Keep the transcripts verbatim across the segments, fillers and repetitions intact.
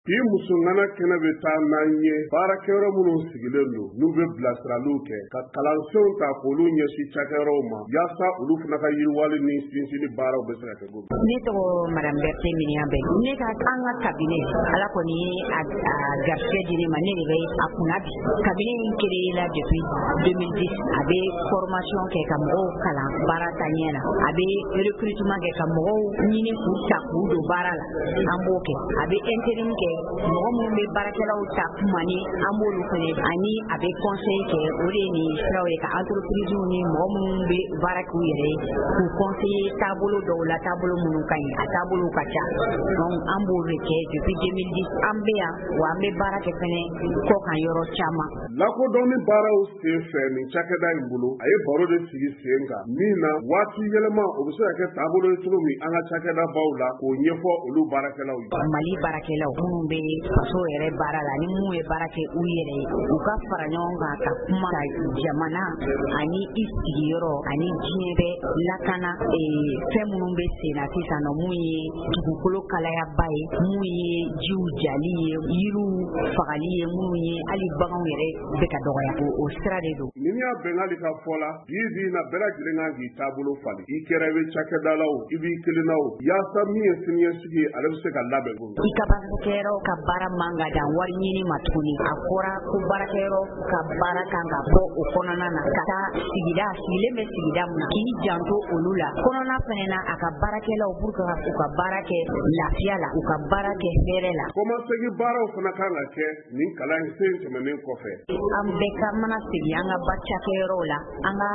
K'i muso ŋana kɛnɛ bɛ taa n'an ye baarakɛyɔrɔ minnu sigilen don n'u bɛ bilasiraliw kɛ ka kalansenw ta k'olu ɲɛsin cakɛyɔrɔw ma yaasa olu fana ka yiriwali ni sinsinni baaraw bɛ se ka kɛ cogo min. Ne tɔgɔ Madame Berthe Minianbɛ. Ne ka an ka cabinet Ala kɔni ye a garisɛgɛ di ne ma ne de bɛ a kunna bi. Cabinet in créé la depuis deux mille dix a bɛ formation kɛ ka mɔgɔw kalan baara taɲɛ na. A bɛ recrutement kɛ ka mɔgɔw ɲini k'u ta k'u don baara la. An b'o kɛ. A bɛ intérim kɛ mɔgɔ minnu bɛ baarakɛlaw ta kuma ni an b'olu fɛnɛ ani a bɛ conseil kɛ o de ye nin siraw ye ka entreprise ni mɔgɔ minnu bɛ baara k'u yɛrɛ ye k'u conseiller taabolo dɔw la taabolo minnu ka ɲi a taabolo ka ca donc an b'o de kɛ depuis deux mille dix an bɛ yan wa an bɛ baara kɛ fɛnɛ kɔ kan yɔrɔ caman. Lakodɔnni baaraw sen fɛ nin cakɛda in bolo a ye baro de sigi sen kan min na waati yɛlɛma o bɛ se ka kɛ taabolo ye cogo min an ka cakɛda baw la k'o ɲɛfɔ olu baarakɛlaw ye. Mali baarakɛlaw minnu bɛ faso yɛrɛ baara la ni minnu ye baara kɛ u yɛrɛ ye u ka fara ɲɔgɔn kan ka kuma ka jamana ani i sigiyɔrɔ ani diɲɛ bɛ lakana fɛn minnu bɛ sen na sisan nɔ mun ye dugukolo kalayaba ye mun ye jiw jali ye yiriw fagali ye mun ye hali baganw yɛrɛ bɛ ka dɔgɔya o sira de don. Ni y'a bɛn hali ka fɔ la bi bi na bɛɛ lajɛlen kan k'i taabolo falen i kɛra i bɛ cakɛda la o i b'i kelen na o yaasa min ye siniɲɛsigi ye ale bɛ se ka labɛn ko i ka baarakɛyɔrɔ ka baara man ka dan wari ɲini ma tuguni a fɔra ko baarakɛyɔrɔ ka baara kan ka bɔ o kɔnɔna na ka taa sigida sigilen bɛ sigida min na k'i janto olu la kɔnɔna fɛnɛ na a ka baarakɛlaw pour que u ka baara kɛ lafiya la u ka baara kɛ hɛrɛ la. Kɔmasegin baaraw fana kan ka kɛ nin kalan sen tɛmɛnen kɔfɛ. An bɛɛ ka mana segin an ka ba cakɛyɔrɔw la an ka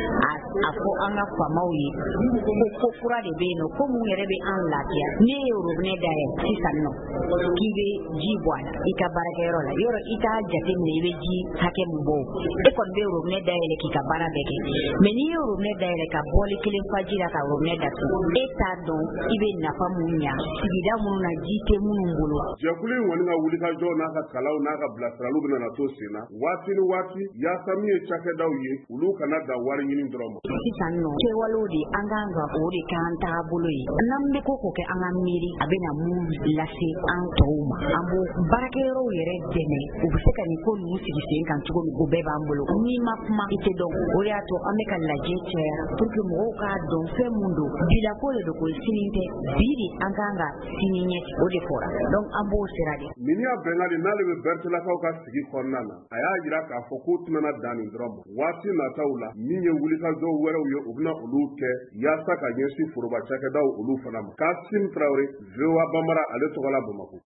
a fɔ an ka faamaw ye ko ko kura de bɛ yen nɔ ko mun yɛrɛ bɛ an lafiya ne ye robinet dayɛlɛ sisan nɔ k'i bɛ ji bɔ a la i ka baarakɛyɔrɔ la yɔrɔ i t'a jateminɛ i bɛ ji hakɛ min bɔ e kɔni bɛ robinet dayɛlɛ k'i ka baara bɛɛ kɛ mais n'i ye robinet dayɛlɛ ka bɔli kelen fa ji la ka robinet datugu e t'a dɔn i bɛ nafa mun ɲa sigida minnu na ji tɛ minnu bolo. Jɛkulu in kɔni ka wulikajɔ n'a ka kalanw n'a ka bilasiraliw bɛ na to sen na waati ni waati yaasa min ye cakɛdaw ye olu kana da wari ɲini dɔrɔn ma. Sisan nɔ kɛwalew de an kan ka o de k'an taabolo ye n'an bɛ ko k'o kɛ an ka miiri a bɛ na mun lase an tɔw ma an b'o baarakɛyɔrɔw yɛrɛ dɛmɛ u bɛ se ka nin ko ninnu sigi sen kan cogo min o bɛɛ b'an bolo n'i ma kuma i tɛ dɔn o de y'a to an bɛ ka lajɛ caya pour que mɔgɔw k'a dɔn fɛn mun don bila ko de don ko sini tɛ bi de an kan ka sini ɲɛsigi o de fɔra donc an b'o sira de. Nin y'a bɛngali n'ale bɛ Bertelakaw ka sigi kɔnɔna na a y'a jira k'a fɔ k'u tɛna dan nin dɔrɔn ma waati nataw la min ye wulikajɔ wɛrɛw ye u bɛna olu kɛ yaasa ka ɲɛsin foroba cakɛdaw olu fana ma. Kasim Traoré V O A Banbara ale tɔgɔ la Bamakɔ.